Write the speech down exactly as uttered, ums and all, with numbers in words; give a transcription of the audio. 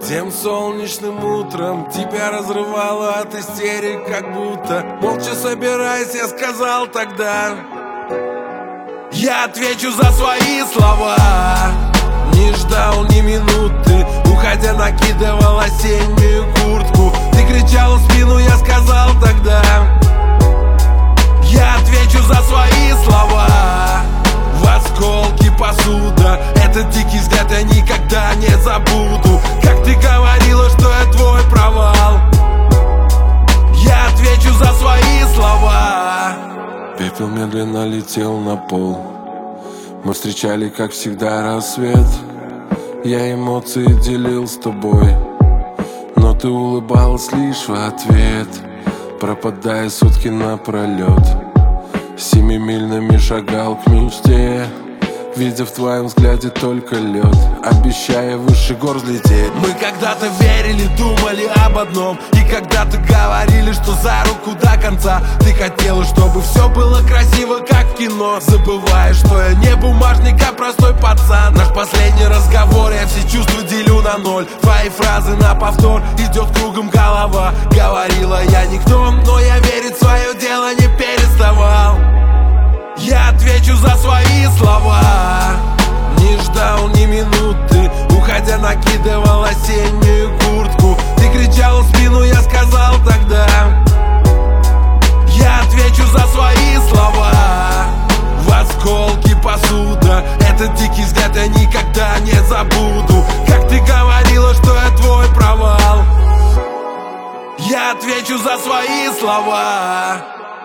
Тем солнечным утром тебя разрывало от истерик, как будто молча собираясь, я сказал тогда: я отвечу за свои слова. Не ждал ни минуты, уходя накидывал осеннюю куртку. Ты кричал в спину, я сказал тогда: я отвечу за свои слова. В осколки посуда, этот дикий взгляд я никогда не забуду. Как ты говорила, что я твой провал, я отвечу за свои слова. Пепел медленно летел на пол. Мы встречали, как всегда, рассвет. Я эмоции делил с тобой, но ты улыбалась лишь в ответ, пропадая сутки напролет. Семимильными шагал к мечте, видя в твоем взгляде только лед, обещая выше гор взлететь. Мы когда-то верили, думали об одном, и когда-то говорили, что за руку до конца. Ты хотела, чтобы все было красиво, как в кино, забывая, что я не бумажник, а простой пацан. Наш последний разговор, я все чувства делю на ноль. Твои фразы на повтор, идет кругом голова. Говорила я никто, но я верить в свое дело не переставал. Я отвечу за свои слова. Не ждал ни минуты, уходя накидывал осеннюю куртку. Ты кричал в спину, я сказал тогда: я отвечу за свои слова. В осколки посуда, этот дикий взгляд я никогда не забуду. Как ты говорила, что я твой провал, я отвечу за свои слова.